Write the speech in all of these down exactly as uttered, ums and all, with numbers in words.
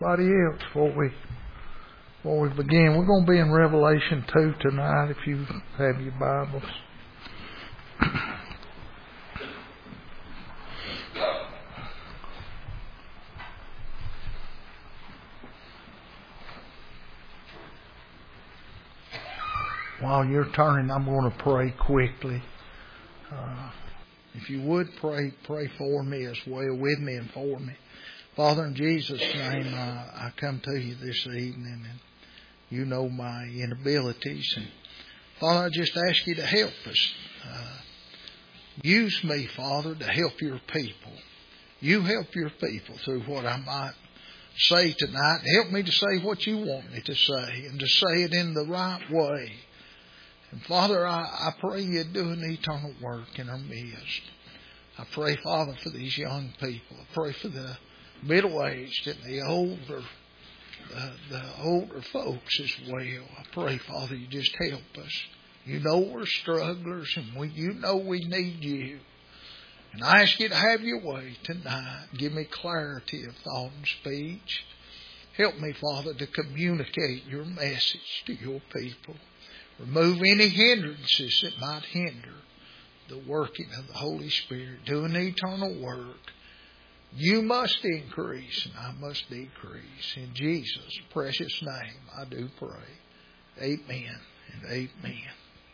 Anybody else before we before we begin? We're going to be in Revelation two tonight. If you have your Bibles. While you're turning, I'm going to pray quickly. Uh, if you would pray, pray for me as well, with me and for me. Father, in Jesus' name, uh, I come to you this evening, and you know my inabilities. And Father, I just ask you to help us. Uh, use me, Father, to help your people. You help your people through what I might say tonight. Help me to say what you want me to say, and to say it in the right way. And Father, I, I pray you do an eternal work in our midst. I pray, Father, for these young people. I pray for the middle-aged and the older, uh, the older folks as well. I pray, Father, you just help us. You know we're strugglers, and we, you know we need you. And I ask you to have your way tonight. Give me clarity of thought and speech. Help me, Father, to communicate your message to your people. Remove any hindrances that might hinder the working of the Holy Spirit. Do an eternal work. You must increase and I must decrease. In Jesus' precious name I do pray. Amen and amen.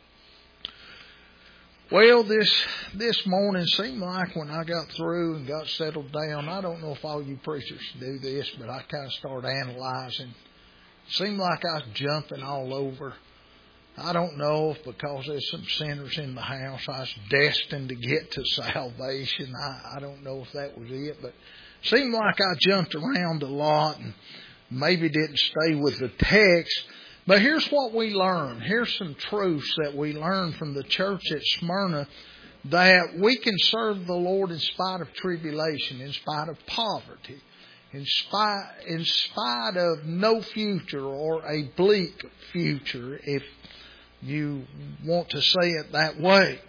Well, this this morning seemed like when I got through and got settled down, I don't know if all you preachers do this, but I kind of started analyzing. It seemed like I was jumping all over. I don't know if because there's some sinners in the house, I was destined to get to salvation. I, I don't know if that was it, but it seemed like I jumped around a lot and maybe didn't stay with the text. But here's what we learned. Here's some truths that we learned from the church at Smyrna, that we can serve the Lord in spite of tribulation, in spite of poverty, in spite, in spite of no future or a bleak future, if you want to say it that way.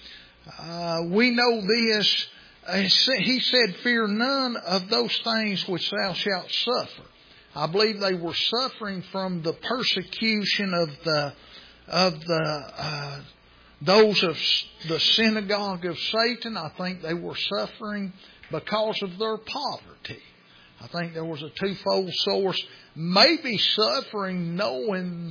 Uh, we know this. He said, fear none of those things which thou shalt suffer. I believe they were suffering from the persecution of the of the uh, those of the synagogue of Satan. I think they were suffering because of their poverty. I think there was a twofold source. Maybe suffering knowing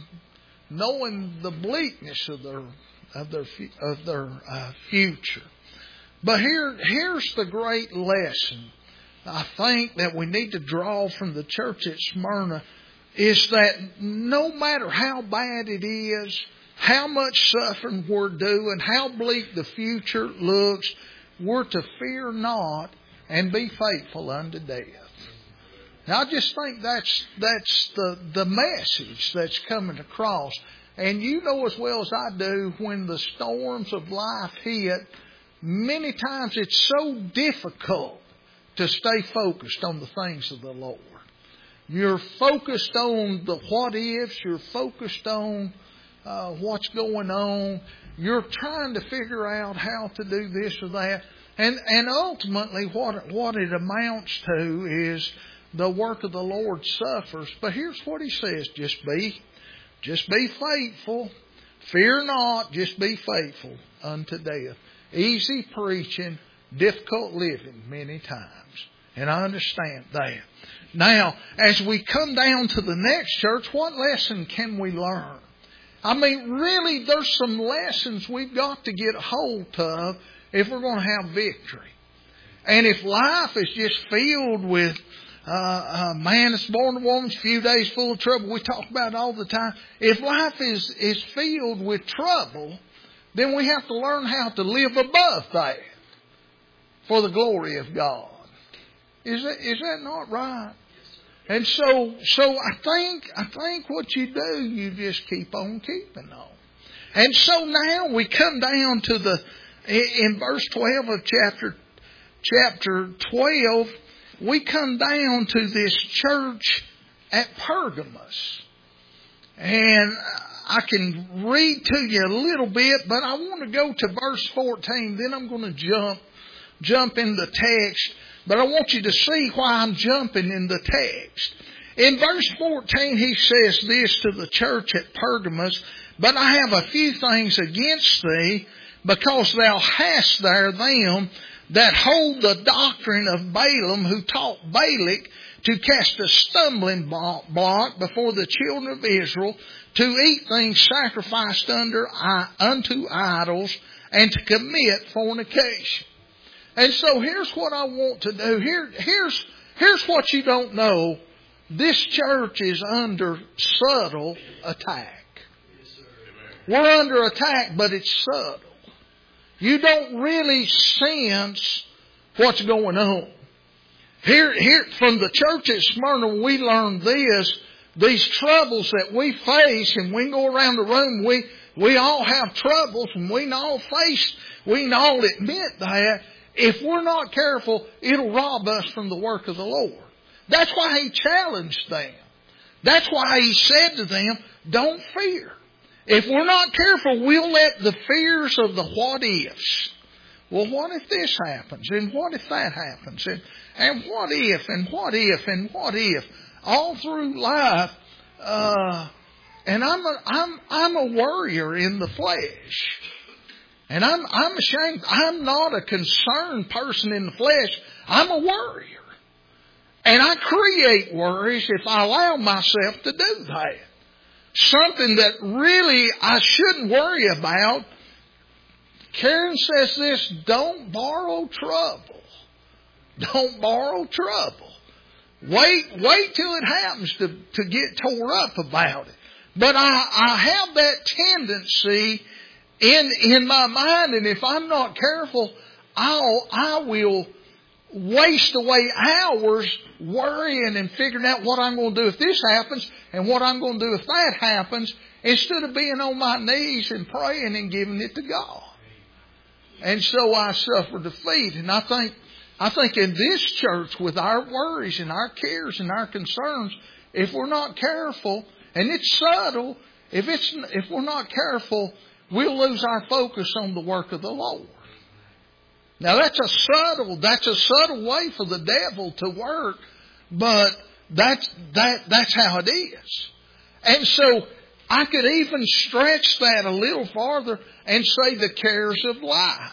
knowing the bleakness of their of their of their uh, future. But here here's the great lesson I think that we need to draw from the church at Smyrna, is that no matter how bad it is, how much suffering we're doing, how bleak the future looks, we're to fear not and be faithful unto death. Now, I just think that's that's the, the message that's coming across. And you know as well as I do, when the storms of life hit, many times it's so difficult to stay focused on the things of the Lord. You're focused on the what ifs. You're focused on uh, what's going on. You're trying to figure out how to do this or that. And and ultimately what what it amounts to is the work of the Lord suffers. But here's what He says. Just be, just be faithful. Fear not. Just be faithful unto death. Easy preaching, difficult living many times. And I understand that. Now, as we come down to the next church, what lesson can we learn? I mean, really, there's some lessons we've got to get a hold of if we're going to have victory. And if life is just filled with uh, a man that's born of woman's few days full of trouble, we talk about it all the time. If life is, is filled with trouble, then we have to learn how to live above that for the glory of God. Is that, is that not right? And so, so I think, I think what you do, you just keep on keeping on. And so now we come down to the, in verse twelve of chapter, chapter twelve, we come down to this church at Pergamos. And I can read to you a little bit, but I want to go to verse fourteen. Then I'm going to jump, jump in the text. But I want you to see why I'm jumping in the text. In verse fourteen, he says this to the church at Pergamos, "But I have a few things against thee, because thou hast there them that hold the doctrine of Balaam, who taught Balak to cast a stumbling block before the children of Israel, to eat things sacrificed under unto idols, and to commit fornication." And so here's what I want to do. Here, here's, here's what you don't know. This church is under subtle attack. We're under attack, but it's subtle. You don't really sense what's going on. Here, here, from the church at Smyrna, we learned this. These troubles that we face, and we go around the room, we, we all have troubles, and we can all face, we can all admit that. If we're not careful, it'll rob us from the work of the Lord. That's why He challenged them. That's why He said to them, don't fear. If we're not careful, we'll let the fears of the what-ifs. Well, what if this happens? And what if that happens? And, and what if? And what if? And what if? All through life, uh, and I'm a, I'm, I'm a worrier in the flesh. And I'm, I'm ashamed. I'm not a concerned person in the flesh. I'm a worrier. And I create worries if I allow myself to do that. Something that really I shouldn't worry about. Karen says this, don't borrow trouble. Don't borrow trouble. Wait, wait till it happens to, to get tore up about it. But I, I have that tendency in, in my mind, and if I'm not careful, I'll, I will waste away hours worrying and figuring out what I'm going to do if this happens and what I'm going to do if that happens, instead of being on my knees and praying and giving it to God. And so I suffer defeat. And I think, I think in this church, with our worries and our cares and our concerns, if we're not careful, and it's subtle, if it's, if we're not careful, we'll lose our focus on the work of the Lord. Now that's a subtle, that's a subtle way for the devil to work, but that's, that, that's how it is. And so I could even stretch that a little farther and say the cares of life.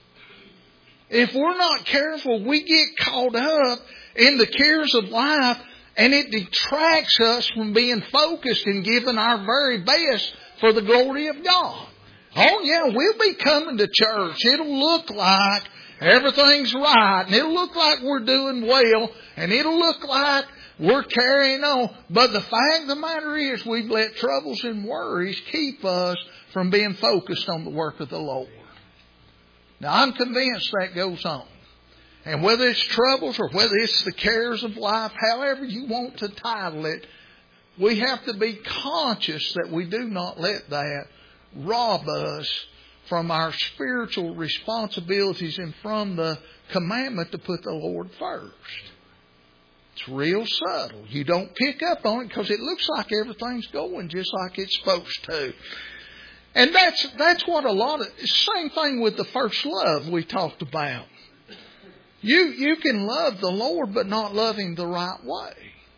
If we're not careful, we get caught up in the cares of life, and it detracts us from being focused and giving our very best for the glory of God. Oh yeah, we'll be coming to church. It'll look like everything's right, and it'll look like we're doing well, and it'll look like we're carrying on. But the fact of the matter is, we've let troubles and worries keep us from being focused on the work of the Lord. Now, I'm convinced that goes on. And whether it's troubles or whether it's the cares of life, however you want to title it, we have to be conscious that we do not let that rob us from our spiritual responsibilities and from the commandment to put the Lord first. It's real subtle. You don't pick up on it because it looks like everything's going just like it's supposed to. And that's that's what a lot of... Same thing with the first love we talked about. You, you can love the Lord but not love Him the right way.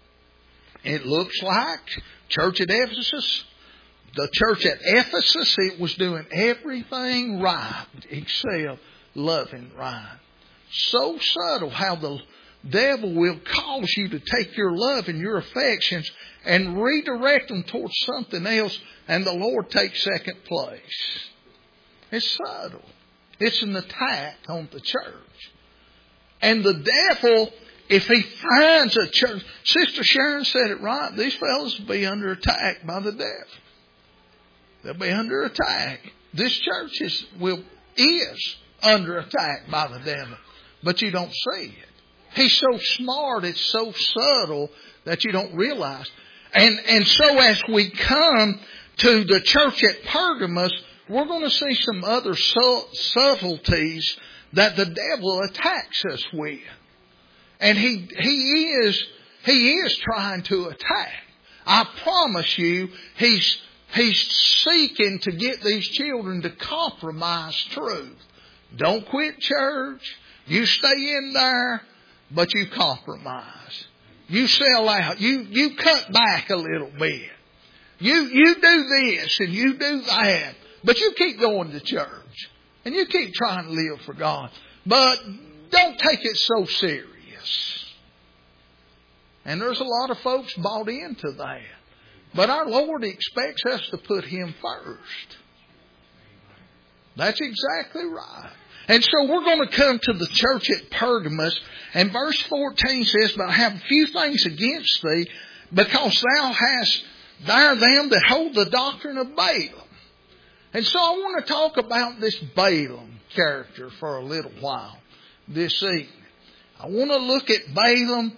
It looks like church at Ephesus... The church at Ephesus, it was doing everything right except loving right. So subtle how the devil will cause you to take your love and your affections and redirect them towards something else, and the Lord takes second place. It's subtle. It's an attack on the church. And the devil, if he finds a church... Sister Sharon said it right. These fellows will be under attack by the devil. They'll be under attack. This church is will is under attack by the devil. But you don't see it. He's so smart, it's so subtle that you don't realize. And and so as we come to the church at Pergamos, we're going to see some other subtleties that the devil attacks us with. And he he is he is trying to attack. I promise you, he's He's seeking to get these children to compromise truth. Don't quit church. You stay in there, but you compromise. You sell out. You, you cut back a little bit. You, you do this and you do that. But you keep going to church. And you keep trying to live for God. But don't take it so serious. And there's a lot of folks bought into that. But our Lord expects us to put Him first. That's exactly right. And so we're going to come to the church at Pergamos. And verse fourteen says, "But I have a few things against thee, because thou hast there them that hold the doctrine of Balaam." And so I want to talk about this Balaam character for a little while this evening. I want to look at Balaam.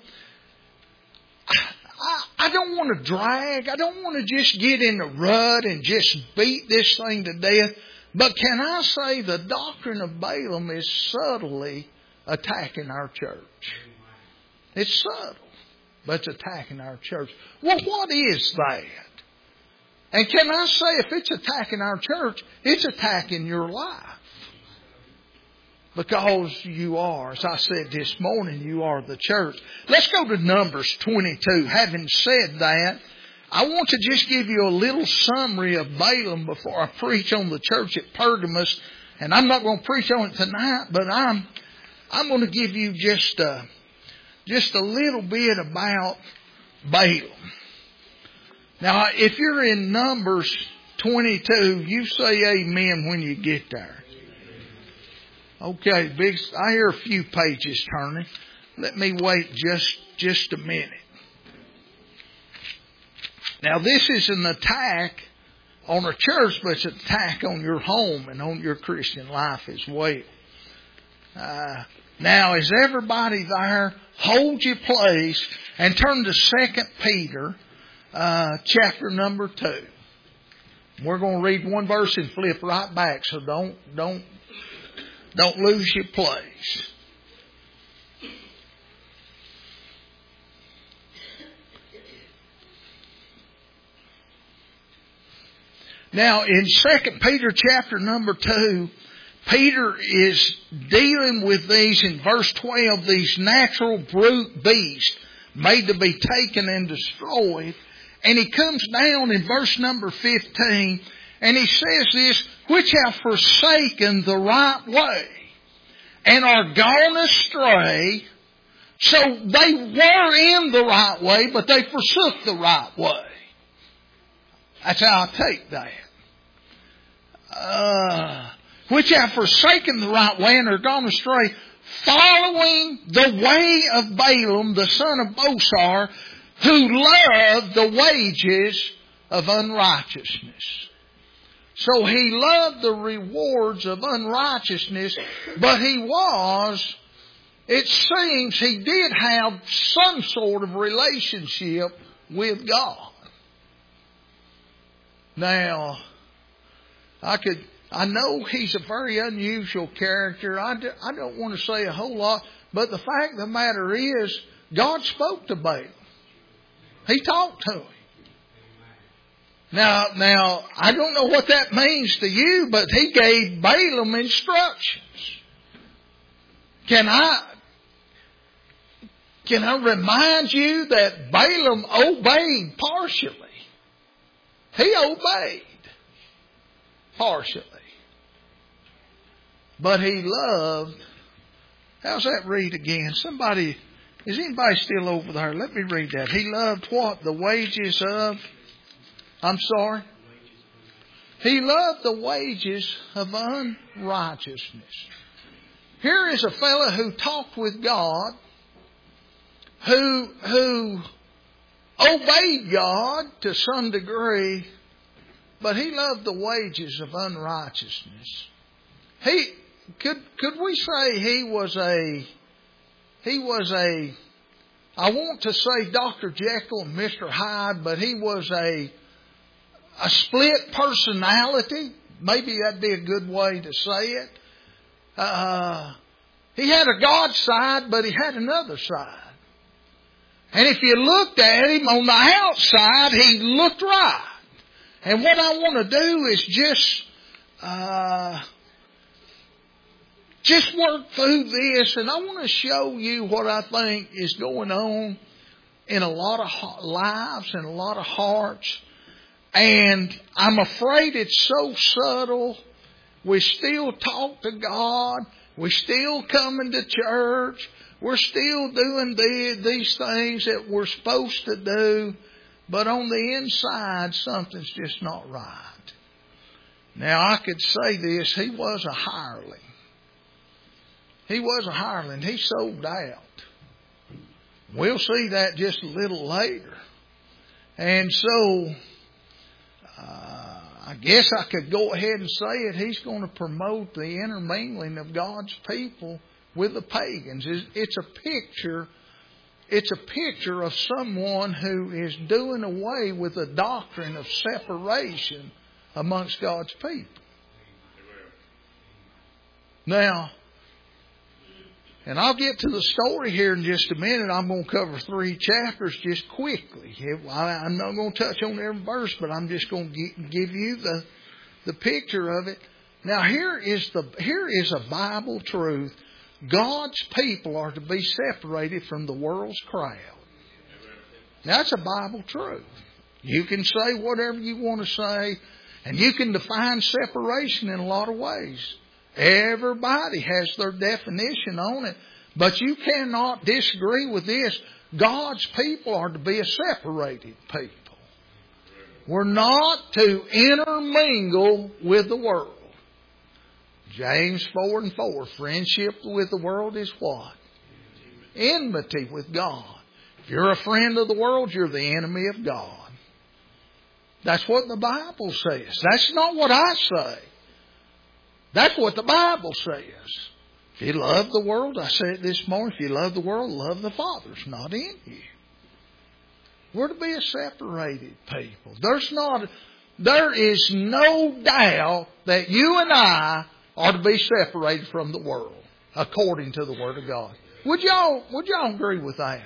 I, I don't want to drag. I don't want to just get in the rut and just beat this thing to death. But can I say the doctrine of Balaam is subtly attacking our church? It's subtle, but it's attacking our church. Well, what is that? And can I say if it's attacking our church, it's attacking your life? Because you are, as I said this morning, you are the church. Let's go to Numbers twenty-two. Having said that, I want to just give you a little summary of Balaam before I preach on the church at Pergamos. And I'm not going to preach on it tonight, but I'm I'm going to give you just a, just a little bit about Balaam. Now, if you're in Numbers twenty-two, you say amen when you get there. Okay, big. I hear a few pages turning. Let me wait just, just a minute. Now, this is an attack on a church, but it's an attack on your home and on your Christian life as well. Uh, now, is everybody there? Hold your place and turn to Second Peter, uh, chapter number two. We're going to read one verse and flip right back, so don't don't don't lose your place. Now, in Second Peter chapter number two, Peter is dealing with these, in verse twelve, these natural brute beasts made to be taken and destroyed. And he comes down in verse number fifteen, and he says this, "Which have forsaken the right way, and are gone astray." So they were in the right way, but they forsook the right way. That's how I take that. Uh, which have forsaken the right way and are gone astray, following the way of Balaam, the son of Bosor, who loved the wages of unrighteousness. So he loved the rewards of unrighteousness, but he was, it seems he did have some sort of relationship with God. Now, I could, I know he's a very unusual character. I, do, I don't want to say a whole lot, but the fact of the matter is, God spoke to Balaam. He talked to him. Now, now, I don't know what that means to you, but he gave Balaam instructions. Can I, can I remind you that Balaam obeyed partially? He obeyed partially. But he loved, how's that read again? Somebody, is anybody still over there? Let me read that. He loved what? The wages of, I'm sorry? He loved the wages of unrighteousness. Here is a fellow who talked with God, who, who obeyed God to some degree, but he loved the wages of unrighteousness. He could could we say he was a he was a I want to say Doctor Jekyll and Mister Hyde, but he was a a split personality. Maybe that'd be a good way to say it. Uh, he had a God side, but he had another side. And if you looked at him on the outside, he looked right. And what I want to do is just, uh, just work through this. And I want to show you what I think is going on in a lot of lives and a lot of hearts. And I'm afraid it's so subtle. We still talk to God. We still coming to church. We're still doing the, these things that we're supposed to do. But on the inside, something's just not right. Now, I could say this. He was a hireling. He was a hireling. He sold out. We'll see that just a little later. And so, uh, I guess I could go ahead and say it. He's going to promote the intermingling of God's people with the pagans. It's a picture, it's a picture of someone who is doing away with the doctrine of separation amongst God's people. Now, and I'll get to the story here in just a minute. I'm going to cover three chapters just quickly. I'm not going to touch on every verse, but I'm just going to give you the, the picture of it. Now, here is the here is a Bible truth. God's people are to be separated from the world's crowd. Now, that's a Bible truth. You can say whatever you want to say, and you can define separation in a lot of ways. Everybody has their definition on it. But you cannot disagree with this. God's people are to be a separated people. We're not to intermingle with the world. James four and four. Friendship with the world is what? Enmity with God. If you're a friend of the world, you're the enemy of God. That's what the Bible says. That's not what I say. That's what the Bible says. If you love the world, I said it this morning, if you love the world, love the Father's not in you. We're to be a separated people. There's not, there is no doubt that you and I are to be separated from the world, according to the Word of God. Would y'all, would y'all agree with that?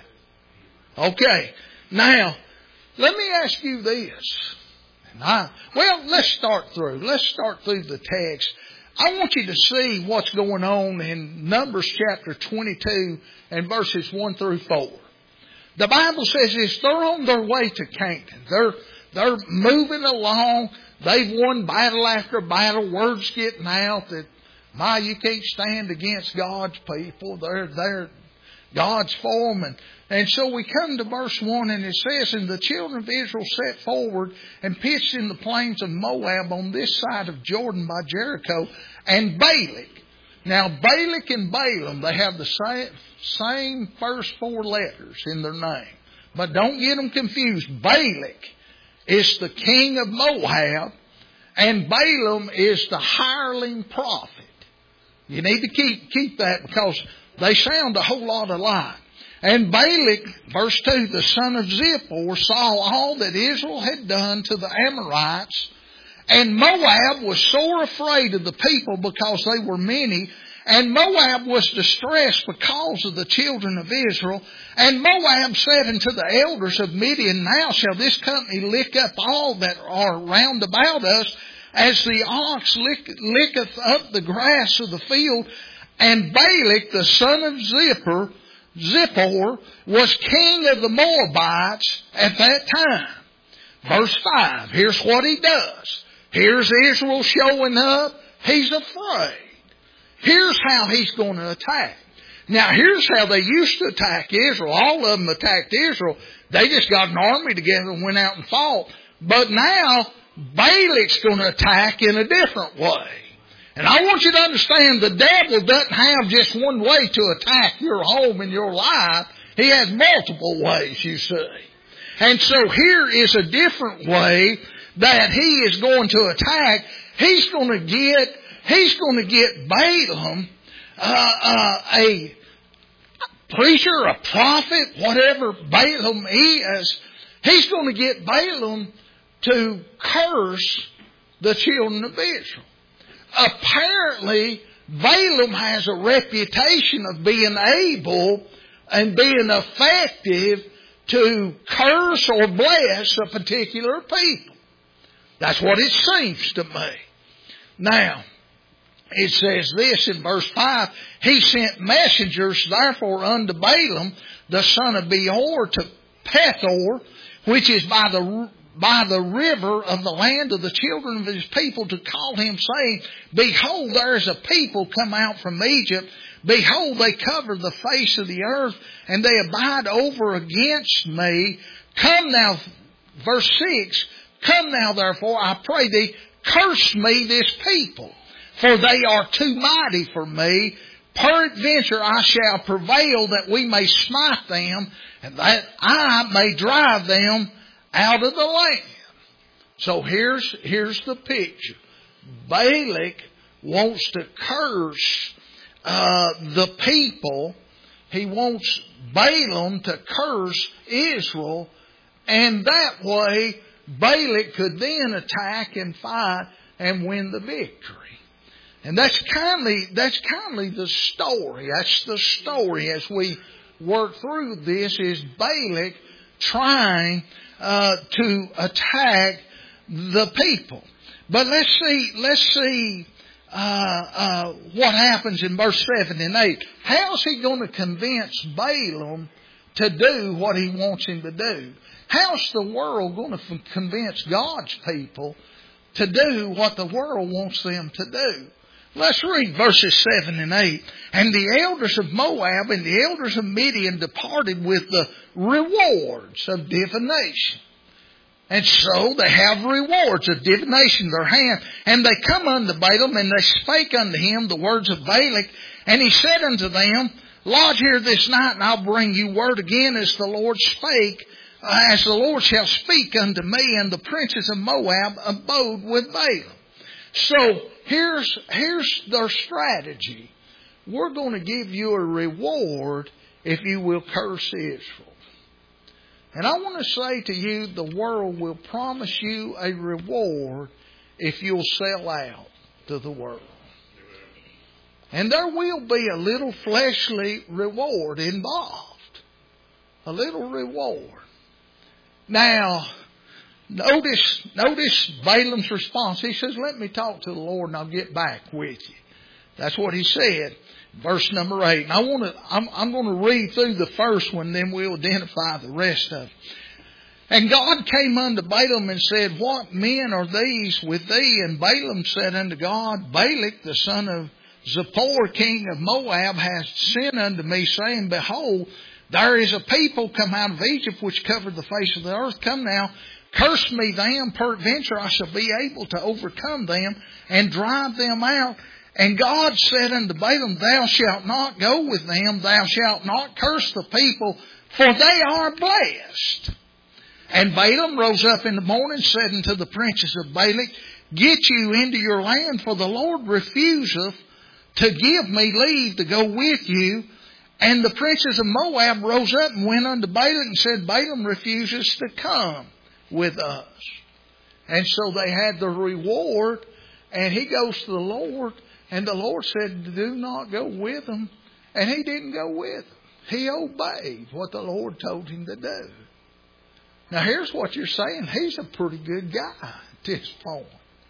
Okay. Now, let me ask you this. And I, well, let's start through. Let's start through the text. I want you to see what's going on in Numbers chapter twenty-two and verses one through four. The Bible says this, they're on their way to Canaan. They're, they're moving along. They've won battle after battle. Word's getting out that, my, you can't stand against God's people. They're, they're God's for them. And, and so we come to verse one and it says, and the children of Israel set forward and pitched in the plains of Moab on this side of Jordan by Jericho. And Balak. Now Balak and Balaam, they have the same, same first four letters in their name. But don't get them confused. Balak is the king of Moab and Balaam is the hireling prophet. You need to keep, keep that because they sound a whole lot alike. And Balak, verse two, the son of Zippor, saw all that Israel had done to the Amorites. And Moab was sore afraid of the people because they were many. And Moab was distressed because of the children of Israel. And Moab said unto the elders of Midian, now shall this company lick up all that are round about us, as the ox lick, licketh up the grass of the field. And Balak, the son of Zippor, Zippor, was king of the Moabites at that time. Verse five, here's what he does. Here's Israel showing up. He's afraid. Here's how he's going to attack. Now, here's how they used to attack Israel. All of them attacked Israel. They just got an army together and went out and fought. But now, Balak's going to attack in a different way. And I want you to understand the devil doesn't have just one way to attack your home and your life. He has multiple ways, you see. And so here is a different way that he is going to attack. He's going to get, he's going to get Balaam, uh, uh, a preacher, a prophet, whatever Balaam is. He's going to get Balaam to curse the children of Israel. Apparently, Balaam has a reputation of being able and being effective to curse or bless a particular people. That's what it seems to me. Now, it says this in verse five, he sent messengers therefore unto Balaam, the son of Beor, to Pethor, which is by the by the river of the land of the children of his people, to call him, saying, Behold, there is a people come out from Egypt. Behold, they cover the face of the earth, and they abide over against me. Come now, verse six, Come now, therefore, I pray thee, curse me this people, for they are too mighty for me. Peradventure I shall prevail, that we may smite them, and that I may drive them out of the land. So here's, here's the picture. Balak wants to curse uh, the people. He wants Balaam to curse Israel, and that way Balak could then attack and fight and win the victory. And that's kindly, that's kindly the story. That's the story as we work through this, is Balak trying uh, to attack the people. But let's see, let's see uh, uh, what happens in verse seven and eight. How is he going to convince Balaam to do what he wants him to do? How's the world going to convince God's people to do what the world wants them to do? Let's read verses seven and eight. And the elders of Moab and the elders of Midian departed with the rewards of divination. And so they have rewards of divination in their hand. And they come unto Balaam, and they spake unto him the words of Balak. And he said unto them, Lodge here this night, and I'll bring you word again as the Lord spake, uh, as the Lord shall speak unto me. And the princes of Moab abode with Balaam. So here's, here's their strategy. We're going to give you a reward if you will curse Israel. And I want to say to you, the world will promise you a reward if you'll sell out to the world. And there will be a little fleshly reward involved. A little reward. Now, Notice, notice Balaam's response. He says, let me talk to the Lord and I'll get back with you. That's what he said. Verse number eight. And I want to, I'm, I'm going to read through the first one, then we'll identify the rest of it. And God came unto Balaam and said, What men are these with thee? And Balaam said unto God, Balak, the son of Zippor, king of Moab, hath sent unto me, saying, Behold, there is a people come out of Egypt which covered the face of the earth. Come now, curse me them, peradventure I shall be able to overcome them and drive them out. And God said unto Balaam, Thou shalt not go with them, thou shalt not curse the people, for they are blessed. And Balaam rose up in the morning, said unto the princes of Balak, Get you into your land, for the Lord refuseth to give me leave to go with you. And the princes of Moab rose up and went unto Balak and said, Balaam refuses to come with us. And so they had the reward, and he goes to the Lord, and the Lord said, do not go with them. And he didn't go with them. He obeyed what the Lord told him to do. Now here's what you're saying. He's a pretty good guy at this point.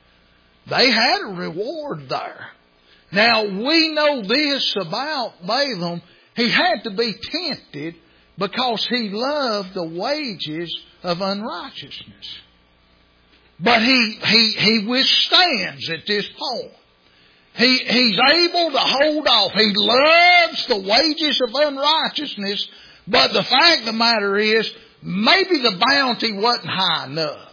They had a reward there. Now we know this about Balaam. He had to be tempted because he loved the wages of unrighteousness. But he, he, he withstands at this point. He, he's able to hold off. He loves the wages of unrighteousness. But the fact of the matter is, maybe the bounty wasn't high enough.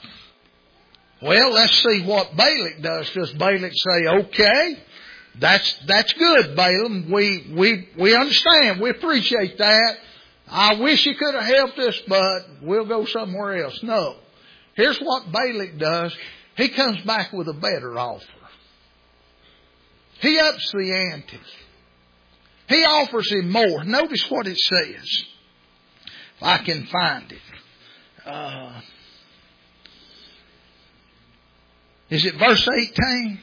Well, let's see what Balak does. Does Balak say, okay, that's, that's good, Balaam. We, we, we understand. We appreciate that. I wish you could have helped us, but we'll go somewhere else. No. Here's what Balak does. He comes back with a better offer. He ups the ante. He offers him more. Notice what it says. If I can find it. Uh, is it verse eighteen?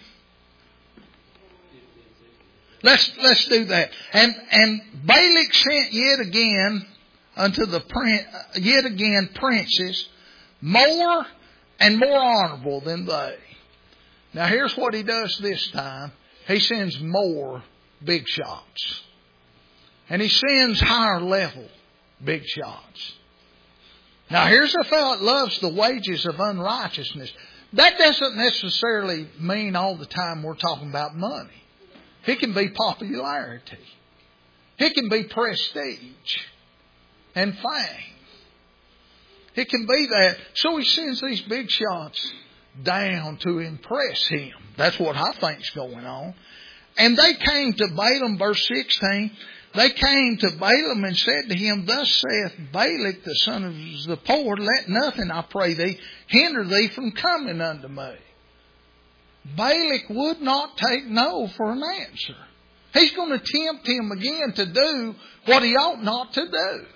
Let's, let's do that. And, and Balak sent yet again unto the prince, yet again princes, more and more honorable than they. Now here's what he does this time. He sends more big shots. And he sends higher level big shots. Now here's a fellow that loves the wages of unrighteousness. That doesn't necessarily mean all the time we're talking about money. It can be popularity. It can be prestige and fame. It can be that. So he sends these big shots down to impress him. That's what I think's going on. And they came to Balaam, verse sixteen. They came to Balaam and said to him, Thus saith Balak, the son of Zippor, Let nothing, I pray thee, hinder thee from coming unto me. Balak would not take no for an answer. He's going to tempt him again to do what he ought not to do.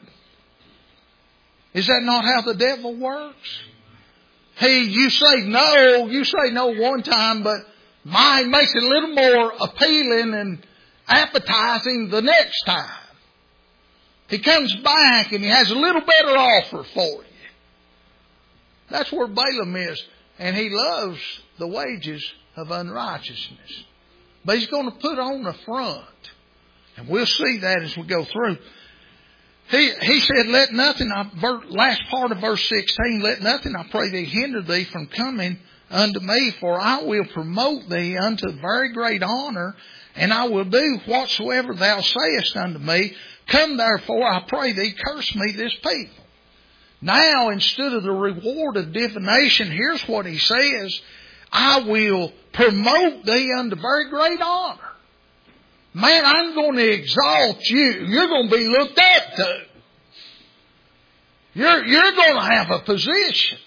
Is that not how the devil works? He, you say no, you say no one time, but mine makes it a little more appealing and appetizing the next time. He comes back and he has a little better offer for you. That's where Balaam is. And he loves the wages of unrighteousness. But he's going to put on the front. And we'll see that as we go through. He, he said, let nothing, last part of verse sixteen, let nothing, I pray thee, hinder thee from coming unto me, for I will promote thee unto very great honor, and I will do whatsoever thou sayest unto me. Come therefore, I pray thee, curse me this people. Now, instead of the reward of divination, here's what he says. I will promote thee unto very great honor. Man, I'm going to exalt you. You're going to be looked up to. You're, you're going to have a position.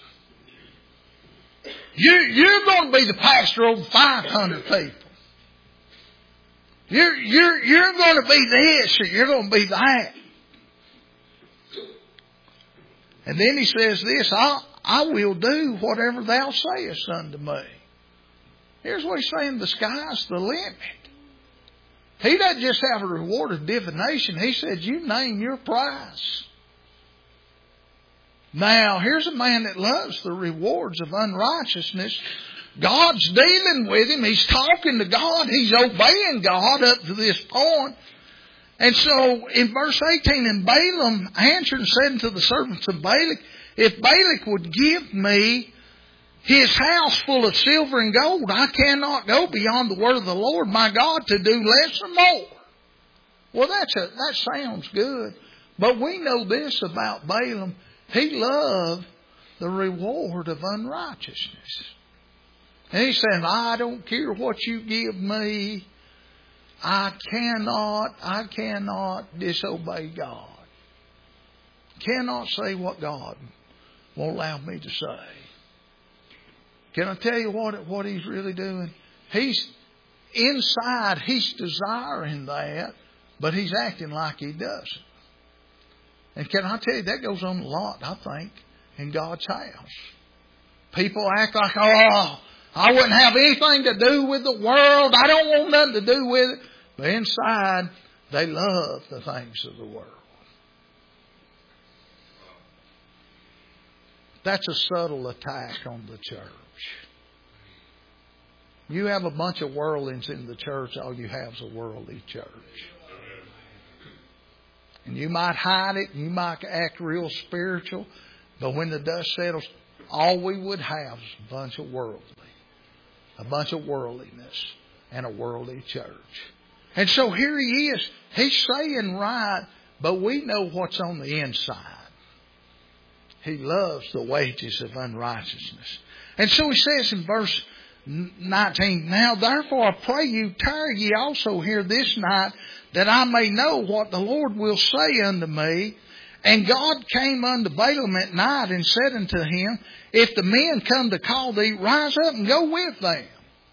You, you're going to be the pastor over five hundred people. You're, you're, you're going to be this or you're going to be that. And then he says this, I, I will do whatever thou sayest unto me. Here's what he's saying, the sky's the limit. He doesn't just have a reward of divination. He said, you name your price. Now, here's a man that loves the rewards of unrighteousness. God's dealing with him. He's talking to God. He's obeying God up to this point. And so, in verse eighteen, and Balaam answered and said unto the servants of Balak, If Balak would give me his house full of silver and gold, I cannot go beyond the word of the Lord my God to do less or more. Well, that's a, that sounds good. But we know this about Balaam. He loved the reward of unrighteousness. And he said, I don't care what you give me. I cannot, I cannot disobey God. Cannot say what God won't allow me to say. Can I tell you what, what he's really doing? He's inside, he's desiring that, but he's acting like he doesn't. And can I tell you, that goes on a lot, I think, in God's house. People act like, oh, I wouldn't have anything to do with the world. I don't want nothing to do with it. But inside, they love the things of the world. That's a subtle attack on the church. You have a bunch of worldlings in the church, all you have is a worldly church. And you might hide it, you might act real spiritual, but when the dust settles, all we would have is a bunch of worldly. A bunch of worldliness and a worldly church. And so here he is. He's saying right, but we know what's on the inside. He loves the wages of unrighteousness. And so he says in verse nineteen, Now therefore I pray you, tarry ye also here this night, that I may know what the Lord will say unto me. And God came unto Balaam at night and said unto him, If the men come to call thee, rise up and go with them.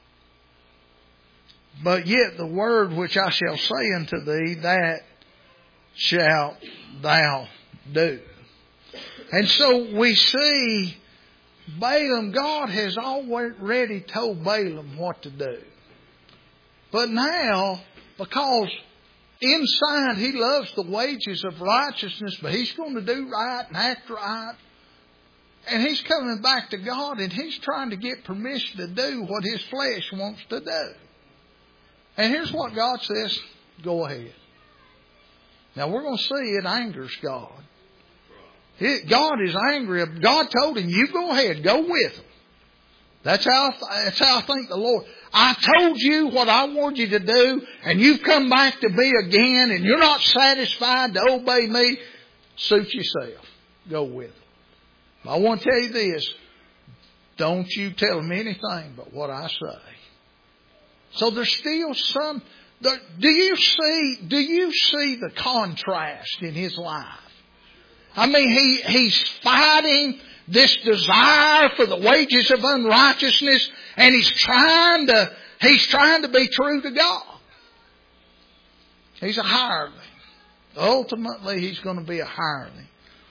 But yet the word which I shall say unto thee, that shalt thou do. And so we see Balaam, God has already told Balaam what to do. But now, because inside he loves the wages of righteousness, but he's going to do right and act right. And he's coming back to God and he's trying to get permission to do what his flesh wants to do. And here's what God says, go ahead. Now we're going to see it angers God. God is angry. God told him, you go ahead, go with them. That's how, that's how I think the Lord. I told you what I wanted you to do, and you've come back to me again, and you're not satisfied to obey me. Suit yourself. Go with them. I want to tell you this. Don't you tell them anything but what I say. So there's still some. There, do you see? Do you see the contrast in his life? I mean, he he's fighting this desire for the wages of unrighteousness, and he's trying to he's trying to be true to God. He's a hireling. Ultimately, he's going to be a hireling.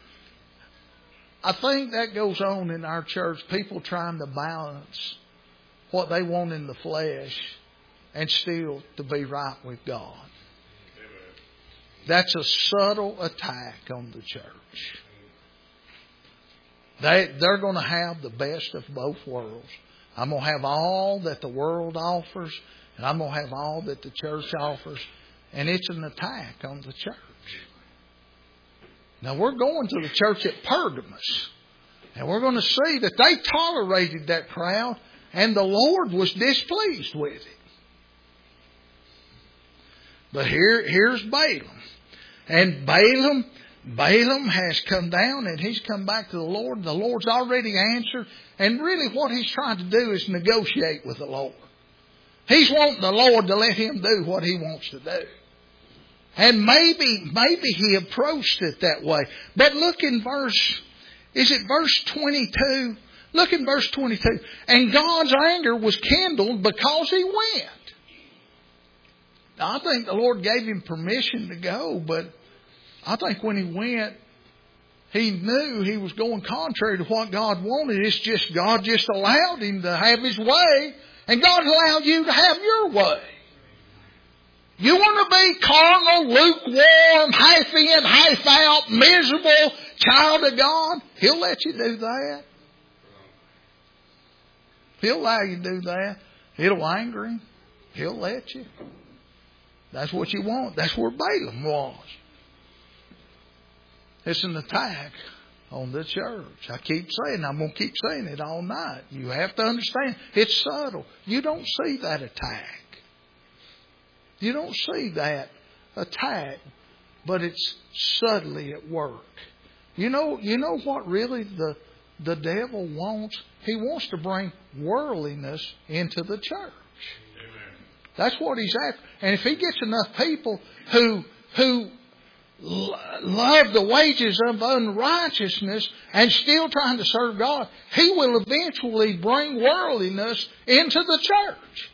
I think that goes on in our church. People trying to balance what they want in the flesh and still to be right with God. That's a subtle attack on the church. They, they're going to have the best of both worlds. I'm going to have all that the world offers, and I'm going to have all that the church offers. And it's an attack on the church. Now, we're going to the church at Pergamos, and we're going to see that they tolerated that crowd, and the Lord was displeased with it. But here, here's Balaam. And Balaam, Balaam has come down and he's come back to the Lord. The Lord's already answered. And really what he's trying to do is negotiate with the Lord. He's wanting the Lord to let him do what he wants to do. And maybe, maybe he approached it that way. But look in verse, is it verse twenty-two? Look in verse twenty-two. And God's anger was kindled because he went. Now, I think the Lord gave him permission to go, but I think when he went, he knew he was going contrary to what God wanted. It's just God just allowed him to have his way, and God allowed you to have your way. You want to be carnal, lukewarm, half in, half out, miserable child of God? He'll let you do that. He'll allow you to do that. It'll anger him. He'll let you. That's what you want. That's where Balaam was. It's an attack on the church. I keep saying, I'm going to keep saying it all night. You have to understand, it's subtle. You don't see that attack. You don't see that attack, but it's subtly at work. You know, you know what really the, the devil wants? He wants to bring worldliness into the church. That's what he's after. And if he gets enough people who who love the wages of unrighteousness and still trying to serve God, he will eventually bring worldliness into the church.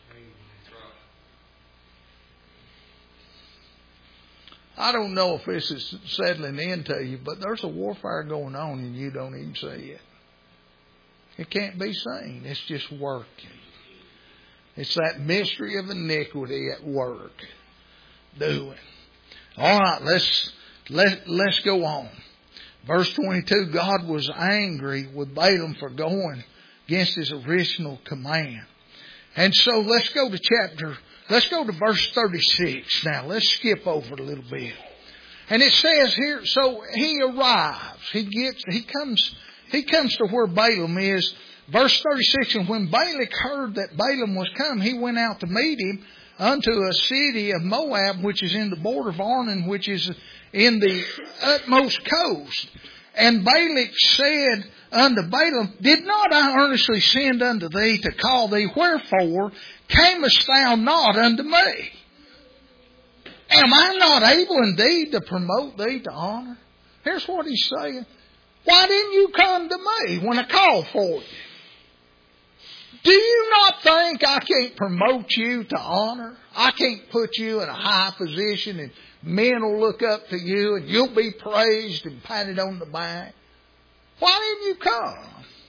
I don't know if this is settling into you, but there's a warfare going on and you don't even see it. It can't be seen. It's just working. It's that mystery of iniquity at work. Doing. All right, let's let let's go on. Verse twenty-two. God was angry with Balaam for going against his original command, and so let's go to chapter. Let's go to verse thirty-six now. Let's skip over it a little bit, and it says here. So he arrives. He gets. He comes. He comes to where Balaam is. Verse thirty-six, and when Balak heard that Balaam was come, he went out to meet him unto a city of Moab, which is in the border of Arnon, which is in the utmost coast. And Balak said unto Balaam, did not I earnestly send unto thee to call thee? Wherefore camest thou not unto me? Am I not able indeed to promote thee to honor? Here's what he's saying. Why didn't you come to me when I called for you? Do you not think I can't promote you to honor? I can't put you in a high position and men will look up to you and you'll be praised and patted on the back? Why didn't you come?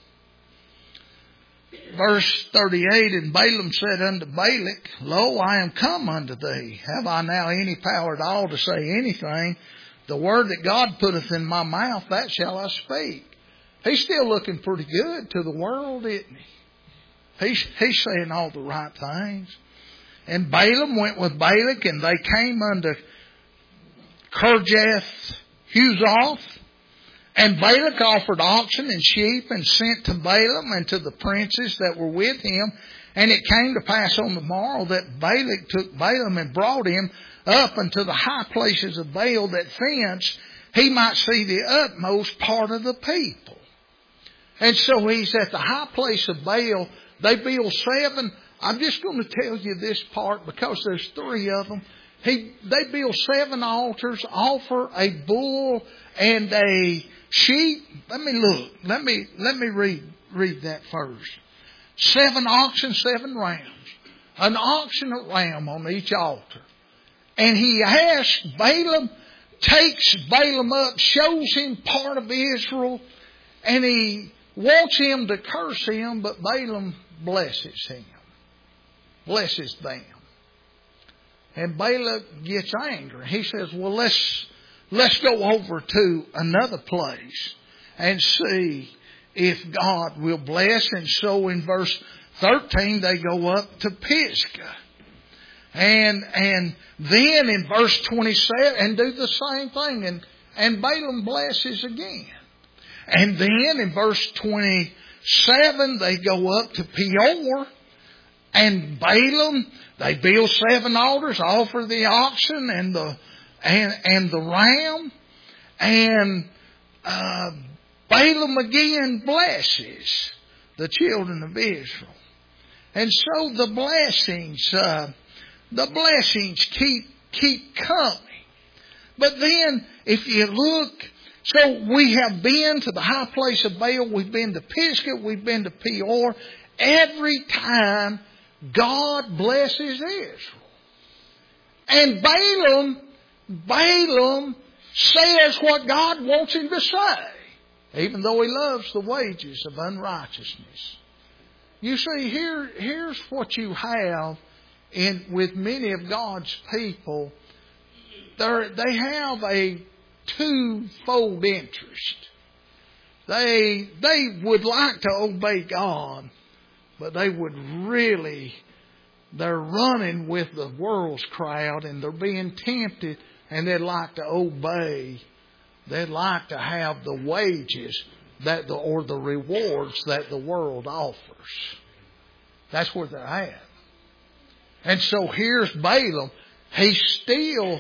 Verse thirty-eight, and Balaam said unto Balak, Lo, I am come unto thee. Have I now any power at all to say anything? The word that God putteth in my mouth, that shall I speak. He's still looking pretty good to the world, isn't he? He's, he's saying all the right things. And Balaam went with Balak, and they came unto Kirjath Huzoth. And Balak offered oxen and sheep and sent to Balaam and to the princes that were with him. And it came to pass on the morrow that Balak took Balaam and brought him up unto the high places of Baal, that thence he might see the utmost part of the people. And so he's at the high place of Baal. They build seven. I'm just going to tell you this part because there's three of them. He, they build seven altars, offer a bull and a sheep. Let me look. Let me let me read read that first. Seven oxen, seven rams. An ox and a ram on each altar. And he asks Balaam, takes Balaam up, shows him part of Israel, and he wants him to curse him, but Balaam blesses him. Blesses them. And Balak gets angry. He says, well, let's let's go over to another place and see if God will bless. And so in verse thirteen, they go up to Pisgah. And and then in verse twenty-seven, and do the same thing. And, and Balaam blesses again. And then in verse twenty-seven, they go up to Peor. And Balaam, they build seven altars, offer the oxen and the and and the ram, and uh, Balaam again blesses the children of Israel, and so the blessings, uh, the blessings keep keep coming. But then, if you look, so we have been to the high place of Baal, we've been to Pisgah, we've been to Peor. Every time God blesses Israel. And Balaam, Balaam says what God wants him to say, even though he loves the wages of unrighteousness. You see, here, here's what you have in with many of God's people. They're, they have a twofold interest. They, they would like to obey God, but they would really, they're running with the world's crowd and they're being tempted, and they'd like to obey. They'd like to have the wages that the, or the rewards that the world offers. That's where they're at. And so here's Balaam. He's still,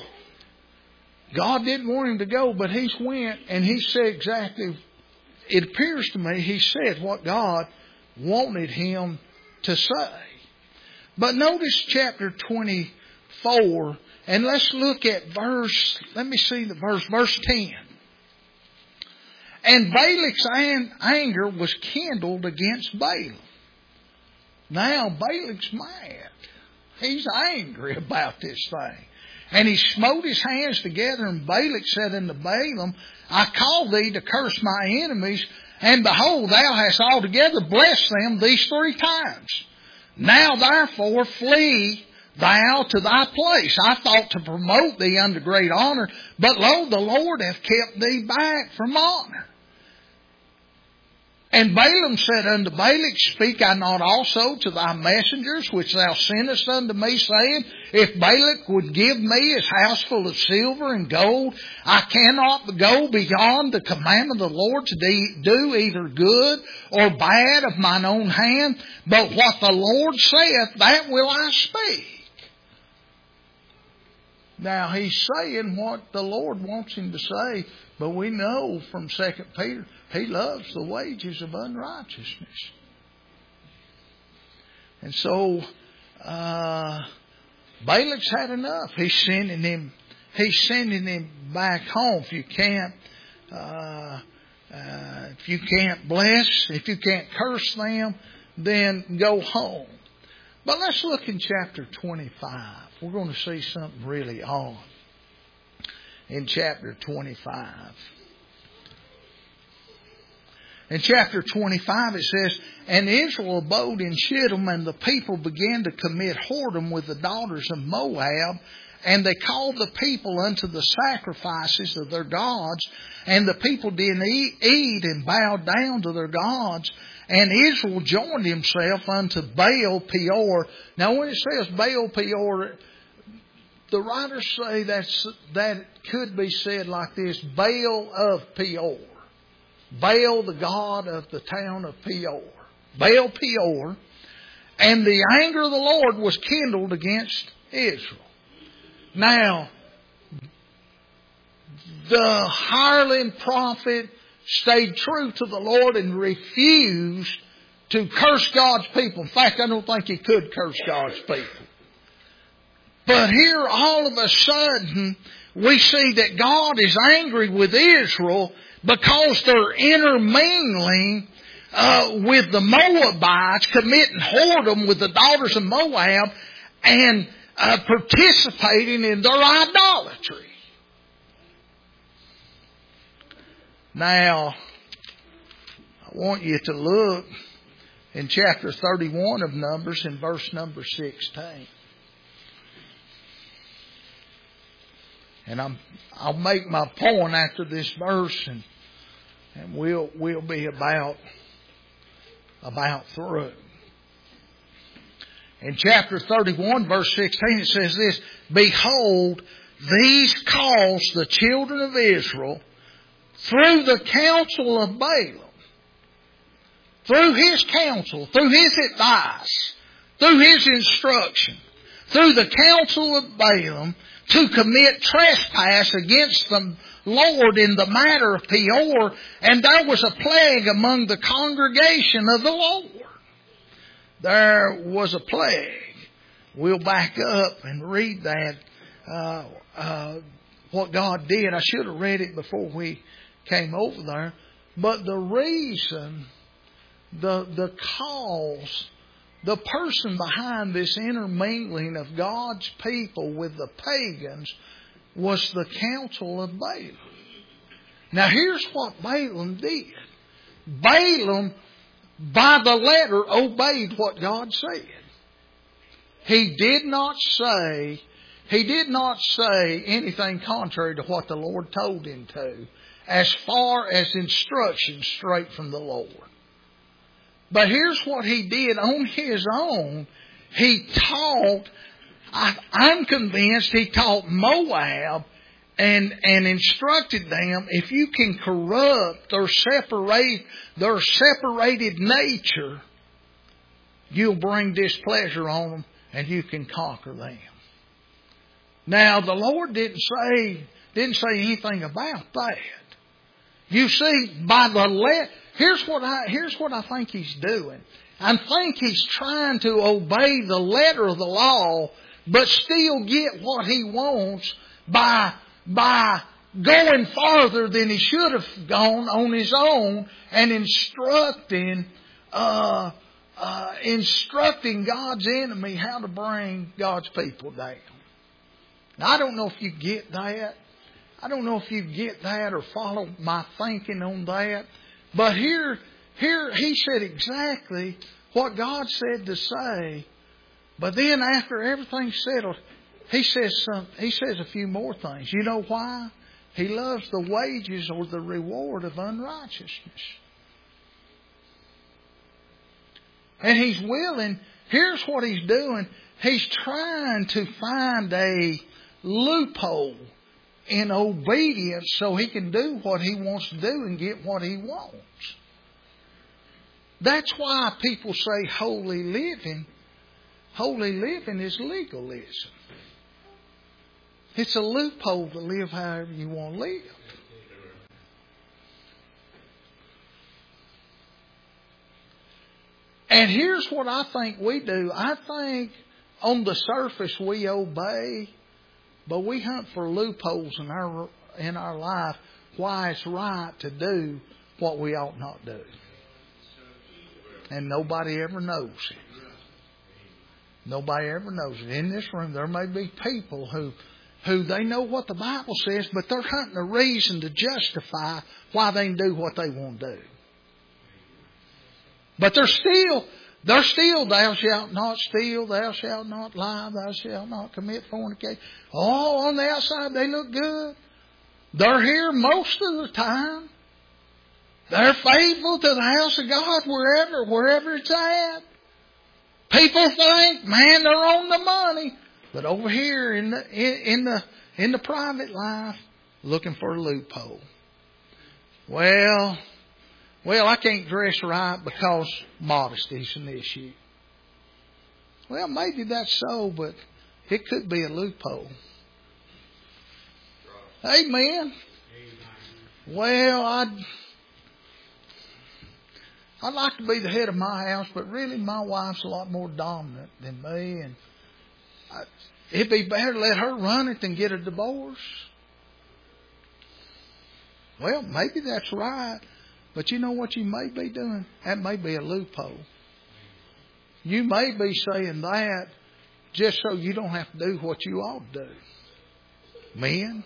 God didn't want him to go, but he's went and he said exactly, it appears to me, he said what God wanted him to say. But notice chapter twenty-four, and let's look at verse, let me see the verse, verse ten. And Balak's anger was kindled against Balaam. Now Balak's mad. He's angry about this thing. And he smote his hands together, and Balak said unto Balaam, I call thee to curse my enemies, and behold, thou hast altogether blessed them these three times. Now therefore flee thou to thy place. I thought to promote thee unto great honor, but lo, the Lord hath kept thee back from honor. And Balaam said unto Balak, speak I not also to thy messengers which thou sentest unto me, saying, if Balak would give me his house full of silver and gold, I cannot go beyond the commandment of the Lord to do either good or bad of mine own hand, but what the Lord saith, that will I speak. Now he's saying what the Lord wants him to say, but we know from Second Peter, he loves the wages of unrighteousness. And so uh, Balak's had enough. He's sending him. He's sending him back home. If you can't, uh, uh, if you can't bless, if you can't curse them, then go home. But let's look in chapter twenty-five. We're going to see something really odd in chapter twenty-five. In chapter twenty-five it says, and Israel abode in Shittim, and the people began to commit whoredom with the daughters of Moab, and they called the people unto the sacrifices of their gods, and the people did eat, eat and bow down to their gods. And Israel joined himself unto Baal Peor. Now when it says Baal Peor, the writers say that's, that could be said like this, Baal of Peor. Baal, the god of the town of Peor. Baal Peor. And the anger of the Lord was kindled against Israel. Now, the hireling prophet stayed true to the Lord and refused to curse God's people. In fact, I don't think he could curse God's people. But here, all of a sudden, we see that God is angry with Israel because they're intermingling uh, with the Moabites, committing whoredom with the daughters of Moab, and uh, participating in their idolatry. Now, I want you to look in chapter thirty-one of Numbers in verse number sixteen. And I'm, I'll make my point after this verse, and, and we'll, we'll be about, about through. In chapter thirty-one, verse sixteen, it says this, Behold, these caused the children of Israel through the counsel of Balaam, through his counsel, through his advice, through his instruction, through the counsel of Balaam, to commit trespass against the Lord in the matter of Peor, and there was a plague among the congregation of the Lord. There was a plague. We'll back up and read that, uh, uh, what God did. I should have read it before we came over there. But the reason, the, the cause, the person behind this intermingling of God's people with the pagans was the counsel of Balaam. Now here's what Balaam did. Balaam, by the letter, obeyed what God said. He did not say, he did not say anything contrary to what the Lord told him to, as far as instructions straight from the Lord. But here's what he did on his own. He taught, I, I'm convinced he taught Moab and, and instructed them, if you can corrupt or separate their separated nature, you'll bring displeasure on them and you can conquer them. Now the Lord didn't say, didn't say anything about that. You see, by the let, here's what I, here's what I think he's doing. I think he's trying to obey the letter of the law, but still get what he wants by, by going farther than he should have gone on his own and instructing, uh, uh, instructing God's enemy how to bring God's people down. Now, I don't know if you get that. I don't know if you get that or follow my thinking on that. But here, here he said exactly what God said to say. But then after everything's settled, he says some, he says a few more things. You know why? He loves the wages or the reward of unrighteousness. And he's willing, here's what he's doing. He's trying to find a loophole in obedience so he can do what he wants to do and get what he wants. That's why people say holy living. Holy living is legalism. It's a loophole to live however you want to live. And here's what I think we do. I think on the surface we obey, but we hunt for loopholes in our in our life why it's right to do what we ought not do. And nobody ever knows it. Nobody ever knows it. In this room there may be people who who they know what the Bible says, but they're hunting a reason to justify why they can do what they want to do. But they're still They're still, thou shalt not steal, thou shalt not lie, thou shalt not commit fornication. All on the outside, they look good. They're here most of the time. They're faithful to the house of God wherever, wherever it's at. People think, man, they're on the money. But over here in the, in, in the, in the private life, looking for a loophole. Well, Well, I can't dress right because modesty is an issue. Well, maybe that's so, but it could be a loophole. Amen. Well, I'd, I'd like to be the head of my house, but really my wife's a lot more dominant than me, and I, it'd be better to let her run it than get a divorce. Well, maybe that's right. But you know what you may be doing? That may be a loophole. You may be saying that just so you don't have to do what you ought to do. Men.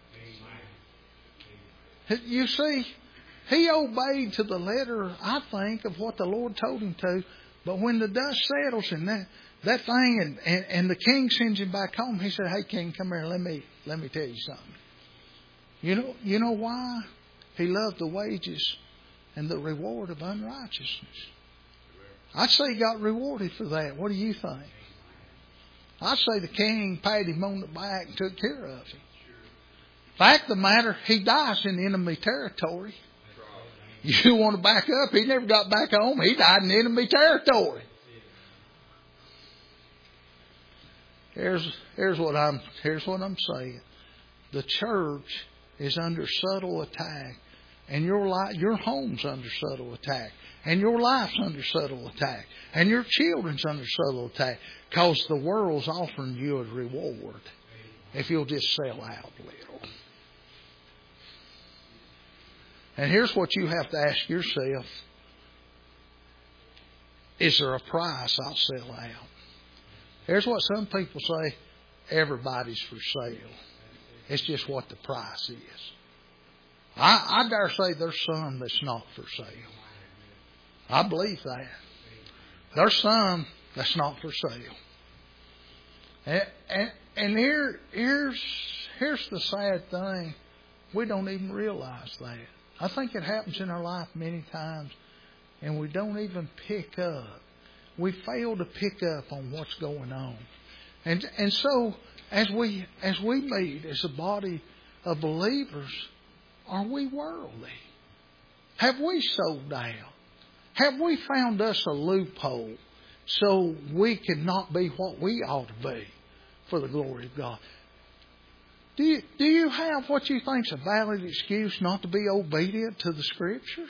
You see, he obeyed to the letter, I think, of what the Lord told him to. But when the dust settles and that, that thing, and, and, and the king sends him back home, he said, "Hey, king, come here. Let me let me tell you something. You know, you know why? He loved the wages and the reward of unrighteousness." I'd say he got rewarded for that. What do you think? I'd say the king patted him on the back and took care of him. Fact of the matter, he dies in enemy territory. You want to back up? He never got back home. He died in enemy territory. Here's here's what I'm here's what I'm saying. The church is under subtle attack. And your life, your home's under subtle attack. And your life's under subtle attack. And your children's under subtle attack. Because the world's offering you a reward if you'll just sell out a little. And here's what you have to ask yourself. Is there a price I'll sell out? Here's what some people say. Everybody's for sale. It's just what the price is. I, I dare say there's some that's not for sale. I believe that. There's some that's not for sale. And, and, and here, here's, here's the sad thing. We don't even realize that. I think it happens in our life many times, and we don't even pick up. We fail to pick up on what's going on. And, and so, as we, as we meet as a body of believers, are we worldly? Have we sold out? Have we found us a loophole so we cannot be what we ought to be for the glory of God? Do you, do you have what you think is a valid excuse not to be obedient to the Scriptures?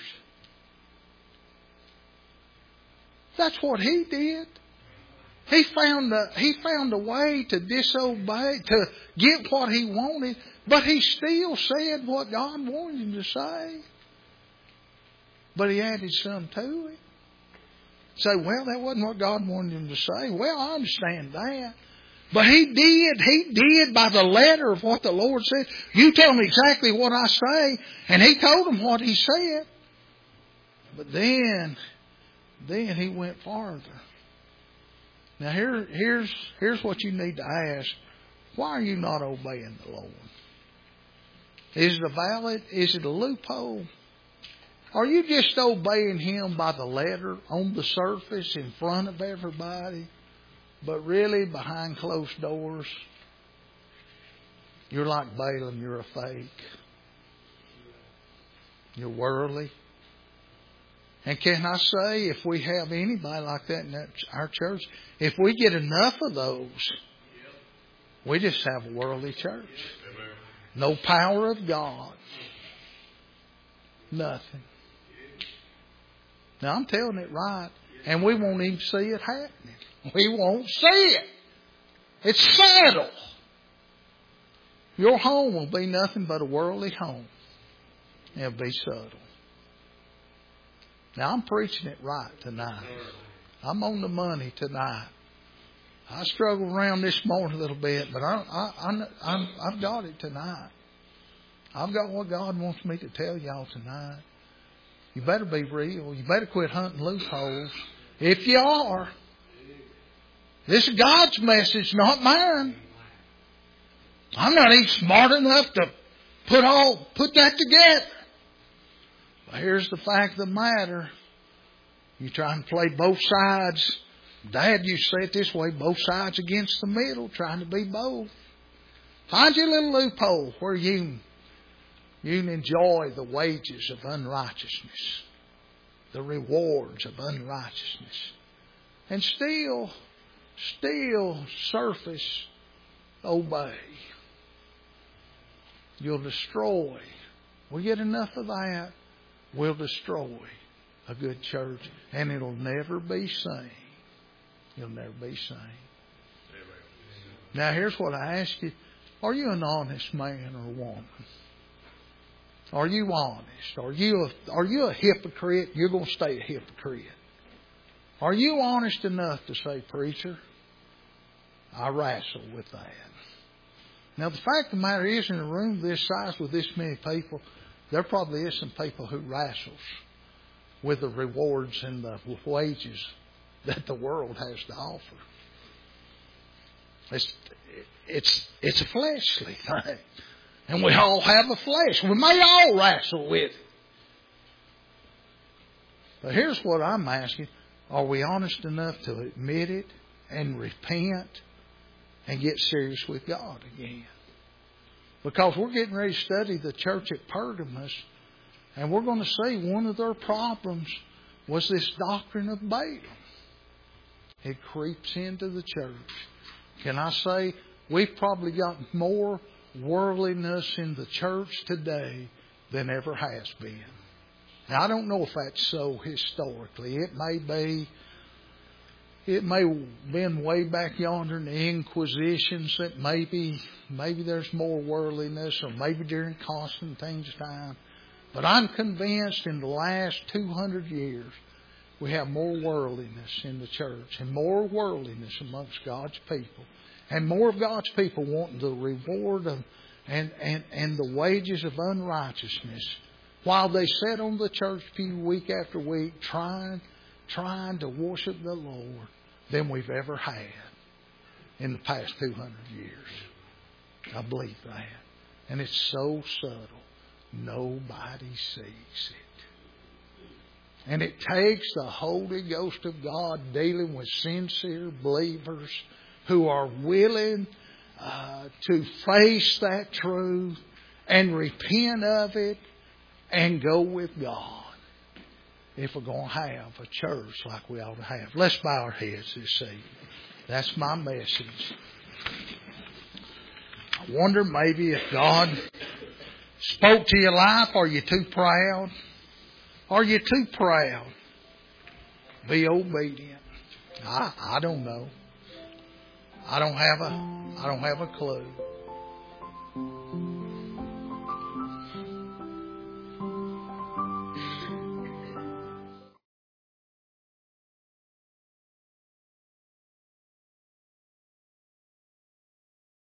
That's what he did. He found a, he found a way to disobey, to get what he wanted, but he still said what God wanted him to say. But he added some to it. Say, well, that wasn't what God wanted him to say. Well, I understand that. But he did, he did by the letter of what the Lord said. You tell me exactly what I say. And he told him what he said. But then, then he went farther. Now here, here's, here's what you need to ask. Why are you not obeying the Lord? Is it a valid? Is it a loophole? Are you just obeying Him by the letter, on the surface, in front of everybody? But really, behind closed doors, you're like Balaam, you're a fake. You're worldly. And can I say, if we have anybody like that in that, our church, if we get enough of those, we just have a worldly church. No power of God. Nothing. Now, I'm telling it right. And we won't even see it happening. We won't see it. It's subtle. Your home will be nothing but a worldly home. It'll be subtle. Now, I'm preaching it right tonight. I'm on the money tonight. I struggled around this morning a little bit, but I, I, I, I'm, I've got it tonight. I've got what God wants me to tell y'all tonight. You better be real. You better quit hunting loopholes. If you are, this is God's message, not mine. I'm not even smart enough to put all put that together. But here's the fact of the matter. You try and play both sides. Dad used to say it this way, both sides against the middle, trying to be both. Find your little loophole where you, you can enjoy the wages of unrighteousness. the rewards of unrighteousness. And still, still surface obey. You'll destroy. We get enough of that, we'll destroy a good church. And it'll never be sane. It'll never be sane. Now here's what I ask you. Are you an honest man or woman? Are you honest? Are you a, are you a hypocrite? You're going to stay a hypocrite. Are you honest enough to say, preacher, I wrestle with that? Now the fact of the matter is, in a room this size with this many people, there probably is some people who wrestles with the rewards and the wages that the world has to offer. It's, it's, it's a fleshly thing. And we all have a flesh. We may all wrestle with it. But here's what I'm asking. Are we honest enough to admit it and repent and get serious with God again? Because we're getting ready to study the church at Pergamos, and we're going to see one of their problems was this doctrine of Balaam. It creeps into the church. Can I say, we've probably got more worldliness in the church today than ever has been. Now, I don't know if that's so historically. It may be. It may have been way back yonder in the Inquisitions that maybe maybe there's more worldliness, or maybe during Constantine's time. But I'm convinced in the last two hundred years we have more worldliness in the church and more worldliness amongst God's people. And more of God's people wanting the reward of, and, and, and the wages of unrighteousness while they sit on the church pew week after week trying, trying to worship the Lord than we've ever had in the past two hundred years. I believe that. And it's so subtle. Nobody sees it. And it takes the Holy Ghost of God dealing with sincere believers who are willing uh, to face that truth and repent of it and go with God if we're going to have a church like we ought to have. Let's bow our heads this evening. That's my message. I wonder maybe if God spoke to your life. Are you too proud? Are you too proud? Be obedient. I, I don't know. I don't have a I don't have a clue.